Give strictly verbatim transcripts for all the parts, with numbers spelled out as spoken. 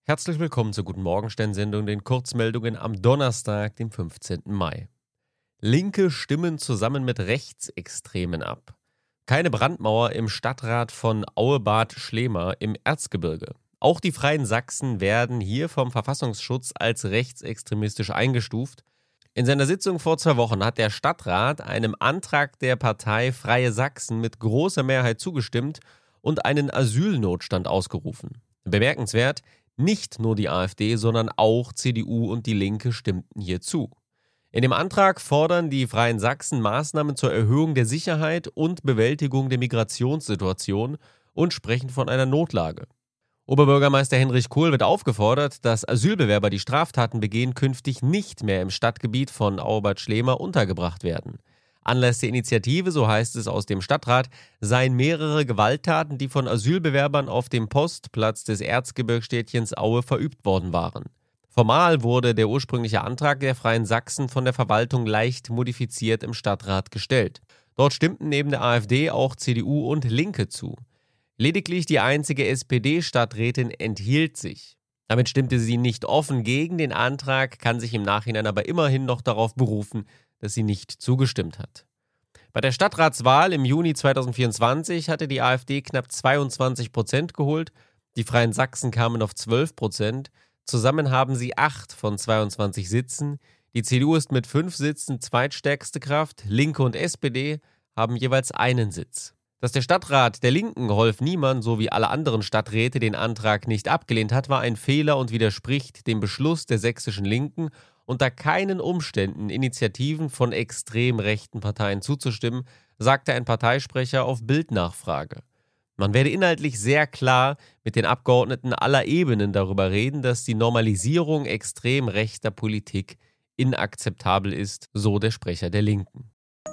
Herzlich willkommen zur Guten Morgenstern-Sendung, den Kurzmeldungen am Donnerstag, dem fünfzehnten Mai. Linke stimmen zusammen mit Rechtsextremen ab. Keine Brandmauer im Stadtrat von Auebad Schlema im Erzgebirge. Auch die Freien Sachsen werden hier vom Verfassungsschutz als rechtsextremistisch eingestuft. In seiner Sitzung vor zwei Wochen hat der Stadtrat einem Antrag der Partei Freie Sachsen mit großer Mehrheit zugestimmt und einen Asylnotstand ausgerufen. Bemerkenswert: Nicht nur die AfD, sondern auch C D U und die Linke stimmten hier zu. In dem Antrag fordern die Freien Sachsen Maßnahmen zur Erhöhung der Sicherheit und Bewältigung der Migrationssituation und sprechen von einer Notlage. Oberbürgermeister Henrich Kohl wird aufgefordert, dass Asylbewerber, die Straftaten begehen, künftig nicht mehr im Stadtgebiet von Auebad Schlema untergebracht werden. Anlass der Initiative, so heißt es aus dem Stadtrat, seien mehrere Gewalttaten, die von Asylbewerbern auf dem Postplatz des Erzgebirgsstädtchens Aue verübt worden waren. Formal wurde der ursprüngliche Antrag der Freien Sachsen von der Verwaltung leicht modifiziert im Stadtrat gestellt. Dort stimmten neben der AfD auch C D U und Linke zu. Lediglich die einzige S P D-Stadträtin enthielt sich. Damit stimmte sie nicht offen gegen den Antrag, kann sich im Nachhinein aber immerhin noch darauf berufen, dass sie nicht zugestimmt hat. Bei der Stadtratswahl im Juni zweitausendvierundzwanzig hatte die AfD knapp zweiundzwanzig Prozent geholt, die Freien Sachsen kamen auf zwölf Prozent, zusammen haben sie acht von zweiundzwanzig Sitzen, die C D U ist mit fünf Sitzen zweitstärkste Kraft, Linke und S P D haben jeweils einen Sitz. Dass der Stadtrat der Linken Rolf Niemann sowie alle anderen Stadträte den Antrag nicht abgelehnt hat, war ein Fehler und widerspricht dem Beschluss der sächsischen Linken, unter keinen Umständen Initiativen von extrem rechten Parteien zuzustimmen, sagte ein Parteisprecher auf Bild-Nachfrage. Man werde inhaltlich sehr klar mit den Abgeordneten aller Ebenen darüber reden, dass die Normalisierung extrem rechter Politik inakzeptabel ist, so der Sprecher der Linken.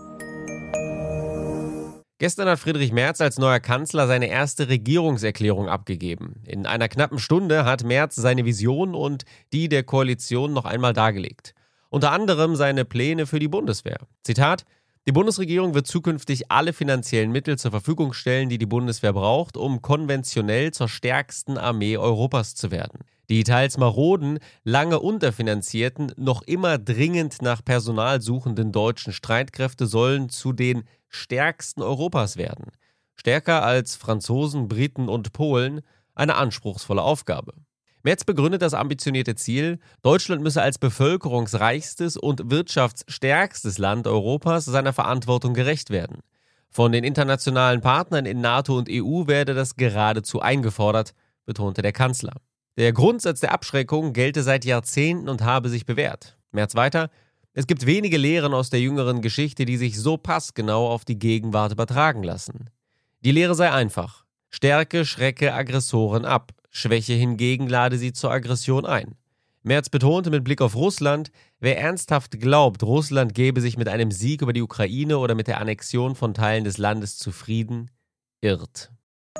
Gestern hat Friedrich Merz als neuer Kanzler seine erste Regierungserklärung abgegeben. In einer knappen Stunde hat Merz seine Vision und die der Koalition noch einmal dargelegt. Unter anderem seine Pläne für die Bundeswehr. Zitat: Die Bundesregierung wird zukünftig alle finanziellen Mittel zur Verfügung stellen, die die Bundeswehr braucht, um konventionell zur stärksten Armee Europas zu werden. Die teils maroden, lange unterfinanzierten, noch immer dringend nach Personal suchenden deutschen Streitkräfte sollen zu den stärksten Europas werden. Stärker als Franzosen, Briten und Polen, eine anspruchsvolle Aufgabe. Merz begründet das ambitionierte Ziel, Deutschland müsse als bevölkerungsreichstes und wirtschaftsstärkstes Land Europas seiner Verantwortung gerecht werden. Von den internationalen Partnern in NATO und E U werde das geradezu eingefordert, betonte der Kanzler. Der Grundsatz der Abschreckung gelte seit Jahrzehnten und habe sich bewährt. Merz weiter: Es gibt wenige Lehren aus der jüngeren Geschichte, die sich so passgenau auf die Gegenwart übertragen lassen. Die Lehre sei einfach: Stärke schrecke Aggressoren ab, Schwäche hingegen lade sie zur Aggression ein. Merz betonte mit Blick auf Russland: Wer ernsthaft glaubt, Russland gebe sich mit einem Sieg über die Ukraine oder mit der Annexion von Teilen des Landes zufrieden, irrt.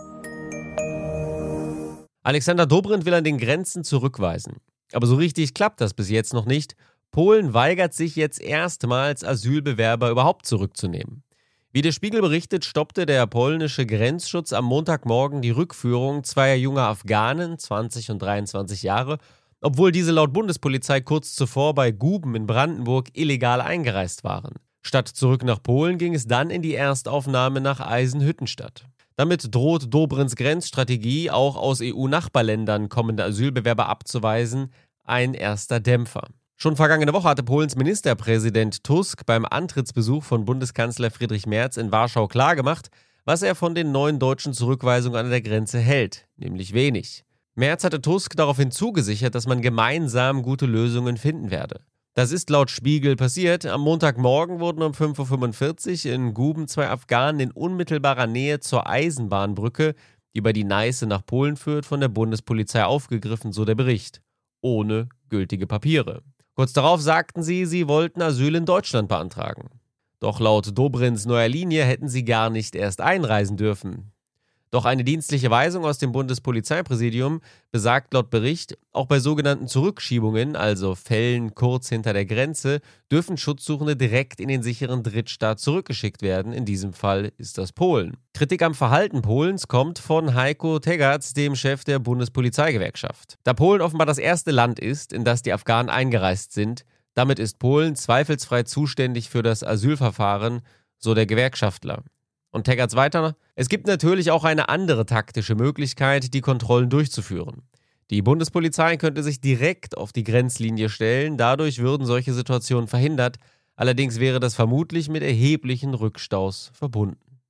Alexander Dobrindt will an den Grenzen zurückweisen. Aber so richtig klappt das bis jetzt noch nicht. Polen weigert sich jetzt erstmals, Asylbewerber überhaupt zurückzunehmen. Wie der Spiegel berichtet, stoppte der polnische Grenzschutz am Montagmorgen die Rückführung zweier junger Afghanen, zwanzig und dreiundzwanzig Jahre, obwohl diese laut Bundespolizei kurz zuvor bei Guben in Brandenburg illegal eingereist waren. Statt zurück nach Polen ging es dann in die Erstaufnahme nach Eisenhüttenstadt. Damit droht Dobrindts Grenzstrategie, auch aus E U-Nachbarländern kommende Asylbewerber abzuweisen, ein erster Dämpfer. Schon vergangene Woche hatte Polens Ministerpräsident Tusk beim Antrittsbesuch von Bundeskanzler Friedrich Merz in Warschau klargemacht, was er von den neuen deutschen Zurückweisungen an der Grenze hält, nämlich wenig. Merz hatte Tusk daraufhin zugesichert, dass man gemeinsam gute Lösungen finden werde. Das ist laut Spiegel passiert. Am Montagmorgen wurden um fünf Uhr fünfundvierzig in Guben zwei Afghanen in unmittelbarer Nähe zur Eisenbahnbrücke, die über die Neiße nach Polen führt, von der Bundespolizei aufgegriffen, so der Bericht. Ohne gültige Papiere. Kurz darauf sagten sie, sie wollten Asyl in Deutschland beantragen. Doch laut Dobrindts neuer Linie hätten sie gar nicht erst einreisen dürfen. Doch eine dienstliche Weisung aus dem Bundespolizeipräsidium besagt laut Bericht, auch bei sogenannten Zurückschiebungen, also Fällen kurz hinter der Grenze, dürfen Schutzsuchende direkt in den sicheren Drittstaat zurückgeschickt werden. In diesem Fall ist das Polen. Kritik am Verhalten Polens kommt von Heiko Tegatz, dem Chef der Bundespolizeigewerkschaft. Da Polen offenbar das erste Land ist, in das die Afghanen eingereist sind, damit ist Polen zweifelsfrei zuständig für das Asylverfahren, so der Gewerkschaftler. Und Tegatz weiter: Es gibt natürlich auch eine andere taktische Möglichkeit, die Kontrollen durchzuführen. Die Bundespolizei könnte sich direkt auf die Grenzlinie stellen, dadurch würden solche Situationen verhindert, allerdings wäre das vermutlich mit erheblichen Rückstaus verbunden.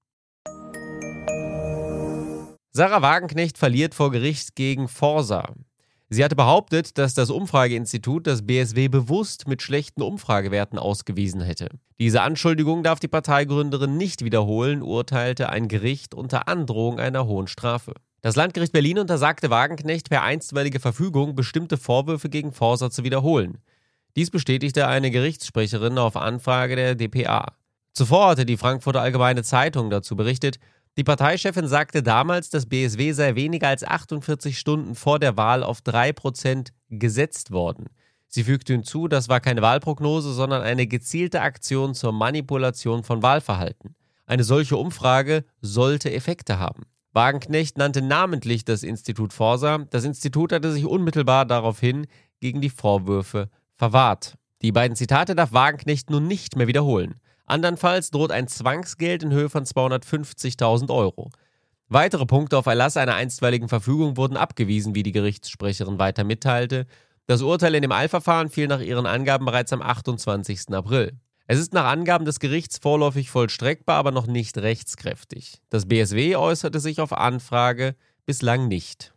Sarah Wagenknecht verliert vor Gericht gegen Forsa. Sie hatte behauptet, dass das Umfrageinstitut das B S W bewusst mit schlechten Umfragewerten ausgewiesen hätte. Diese Anschuldigung darf die Parteigründerin nicht wiederholen, urteilte ein Gericht unter Androhung einer hohen Strafe. Das Landgericht Berlin untersagte Wagenknecht per einstweilige Verfügung, bestimmte Vorwürfe gegen Forsa zu wiederholen. Dies bestätigte eine Gerichtssprecherin auf Anfrage der d p a. Zuvor hatte die Frankfurter Allgemeine Zeitung dazu berichtet, die Parteichefin sagte damals, das B S W sei weniger als achtundvierzig Stunden vor der Wahl auf drei Prozent gesetzt worden. Sie fügte hinzu, das war keine Wahlprognose, sondern eine gezielte Aktion zur Manipulation von Wahlverhalten. Eine solche Umfrage sollte Effekte haben. Wagenknecht nannte namentlich das Institut Forsa. Das Institut hatte sich unmittelbar daraufhin gegen die Vorwürfe verwahrt. Die beiden Zitate darf Wagenknecht nun nicht mehr wiederholen. Andernfalls droht ein Zwangsgeld in Höhe von zweihundertfünfzigtausend Euro. Weitere Punkte auf Erlass einer einstweiligen Verfügung wurden abgewiesen, wie die Gerichtssprecherin weiter mitteilte. Das Urteil in dem Eilverfahren fiel nach ihren Angaben bereits am achtundzwanzigsten April. Es ist nach Angaben des Gerichts vorläufig vollstreckbar, aber noch nicht rechtskräftig. Das B S W äußerte sich auf Anfrage bislang nicht.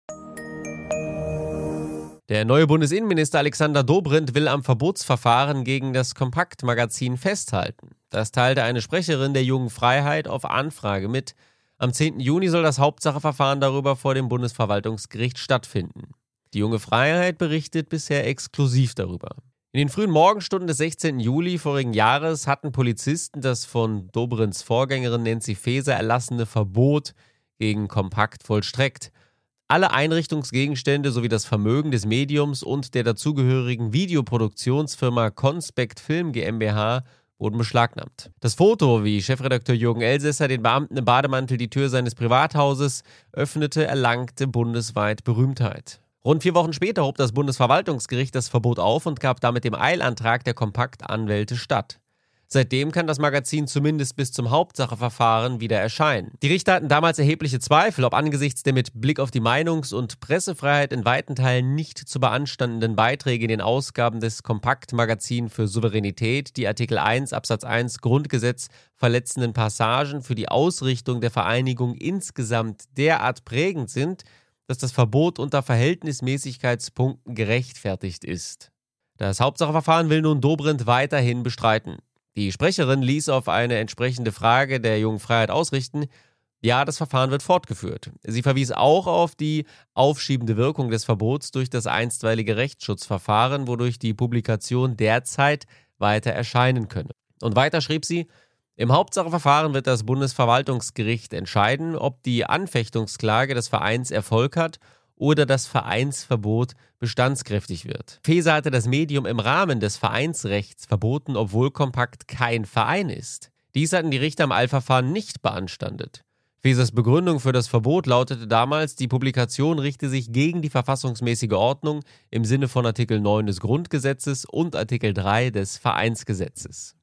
Der neue Bundesinnenminister Alexander Dobrindt will am Verbotsverfahren gegen das Kompakt-Magazin festhalten. Das teilte eine Sprecherin der Jungen Freiheit auf Anfrage mit. Am zehnten Juni soll das Hauptsacheverfahren darüber vor dem Bundesverwaltungsgericht stattfinden. Die Junge Freiheit berichtet bisher exklusiv darüber. In den frühen Morgenstunden des sechzehnten Juli vorigen Jahres hatten Polizisten das von Dobrindts Vorgängerin Nancy Faeser erlassene Verbot gegen Kompakt vollstreckt. Alle Einrichtungsgegenstände sowie das Vermögen des Mediums und der dazugehörigen Videoproduktionsfirma Conspect Film GmbH wurden beschlagnahmt. Das Foto, wie Chefredakteur Jürgen Elsässer den Beamten im Bademantel die Tür seines Privathauses öffnete, erlangte bundesweit Berühmtheit. Rund vier Wochen später hob das Bundesverwaltungsgericht das Verbot auf und gab damit dem Eilantrag der Kompaktanwälte statt. Seitdem kann das Magazin zumindest bis zum Hauptsacheverfahren wieder erscheinen. Die Richter hatten damals erhebliche Zweifel, ob angesichts der mit Blick auf die Meinungs- und Pressefreiheit in weiten Teilen nicht zu beanstandenden Beiträge in den Ausgaben des Kompakt-Magazin für Souveränität die Artikel eins Absatz eins Grundgesetz verletzenden Passagen für die Ausrichtung der Vereinigung insgesamt derart prägend sind, dass das Verbot unter Verhältnismäßigkeitspunkten gerechtfertigt ist. Das Hauptsacheverfahren will nun Dobrindt weiterhin bestreiten. Die Sprecherin ließ auf eine entsprechende Frage der Jungen Freiheit ausrichten, ja, das Verfahren wird fortgeführt. Sie verwies auch auf die aufschiebende Wirkung des Verbots durch das einstweilige Rechtsschutzverfahren, wodurch die Publikation derzeit weiter erscheinen könne. Und weiter schrieb sie, im Hauptsacheverfahren wird das Bundesverwaltungsgericht entscheiden, ob die Anfechtungsklage des Vereins Erfolg hat oder das Vereinsverbot bestandskräftig wird. Faeser hatte das Medium im Rahmen des Vereinsrechts verboten, obwohl Kompakt kein Verein ist. Dies hatten die Richter im Eilverfahren nicht beanstandet. Faesers Begründung für das Verbot lautete damals, die Publikation richte sich gegen die verfassungsmäßige Ordnung im Sinne von Artikel neun des Grundgesetzes und Artikel drei des Vereinsgesetzes.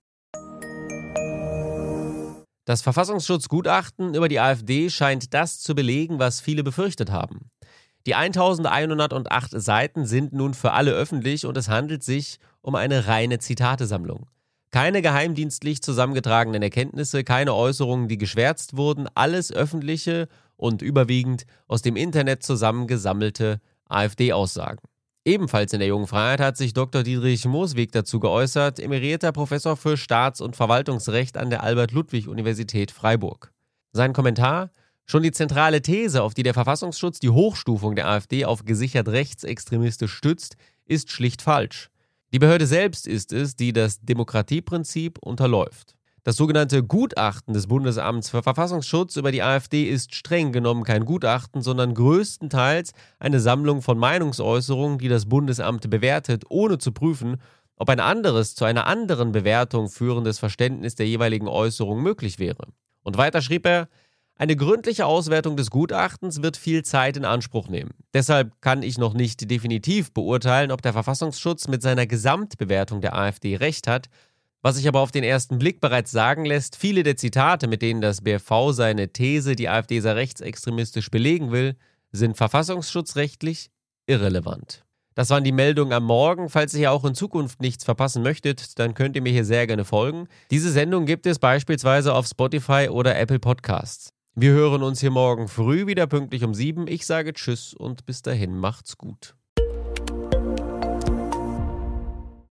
Das Verfassungsschutzgutachten über die AfD scheint das zu belegen, was viele befürchtet haben. Die eintausendeinhundertacht Seiten sind nun für alle öffentlich und es handelt sich um eine reine Zitatesammlung. Keine geheimdienstlich zusammengetragenen Erkenntnisse, keine Äußerungen, die geschwärzt wurden, alles öffentliche und überwiegend aus dem Internet zusammengesammelte AfD-Aussagen. Ebenfalls in der Jungen Freiheit hat sich Doktor Dietrich Mosweg dazu geäußert, emerierter Professor für Staats- und Verwaltungsrecht an der Albert-Ludwig-Universität Freiburg. Sein Kommentar: Schon die zentrale These, auf die der Verfassungsschutz die Hochstufung der AfD auf gesichert rechtsextremistisch stützt, ist schlicht falsch. Die Behörde selbst ist es, die das Demokratieprinzip unterläuft. Das sogenannte Gutachten des Bundesamts für Verfassungsschutz über die AfD ist streng genommen kein Gutachten, sondern größtenteils eine Sammlung von Meinungsäußerungen, die das Bundesamt bewertet, ohne zu prüfen, ob ein anderes, zu einer anderen Bewertung führendes Verständnis der jeweiligen Äußerung möglich wäre. Und weiter schrieb er: Eine gründliche Auswertung des Gutachtens wird viel Zeit in Anspruch nehmen. Deshalb kann ich noch nicht definitiv beurteilen, ob der Verfassungsschutz mit seiner Gesamtbewertung der AfD recht hat. Was sich aber auf den ersten Blick bereits sagen lässt, viele der Zitate, mit denen das B F V seine These, die AfD sei rechtsextremistisch belegen will, sind verfassungsschutzrechtlich irrelevant. Das waren die Meldungen am Morgen. Falls ihr auch in Zukunft nichts verpassen möchtet, dann könnt ihr mir hier sehr gerne folgen. Diese Sendung gibt es beispielsweise auf Spotify oder Apple Podcasts. Wir hören uns hier morgen früh wieder pünktlich um sieben. Ich sage Tschüss und bis dahin macht's gut.